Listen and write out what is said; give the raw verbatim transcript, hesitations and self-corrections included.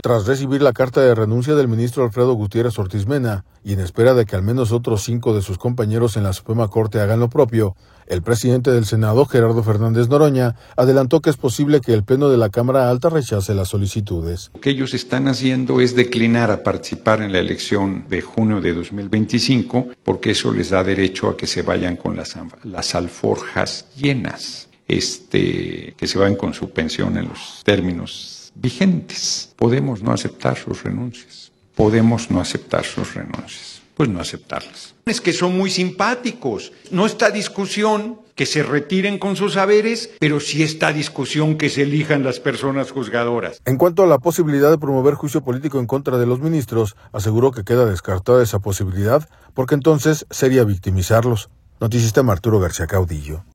Tras recibir la carta de renuncia del ministro Alfredo Gutiérrez Ortiz Mena, y en espera de que al menos otros cinco de sus compañeros en la Suprema Corte hagan lo propio, el presidente del Senado, Gerardo Fernández Noroña, adelantó que es posible que el Pleno de la Cámara Alta rechace las solicitudes. Lo que ellos están haciendo es declinar a participar en la elección de junio de dos mil veinticinco, porque eso les da derecho a que se vayan con las, las alforjas llenas, este, que se vayan con su pensión en los términos vigentes. Podemos no aceptar sus renuncias. Podemos no aceptar sus renuncias. Pues no aceptarlas. Es que son muy simpáticos. No está discusión que se retiren con sus saberes, pero sí está discusión que se elijan las personas juzgadoras. En cuanto a la posibilidad de promover juicio político en contra de los ministros, aseguró que queda descartada esa posibilidad, porque entonces sería victimizarlos. Noticista Arturo García Caudillo.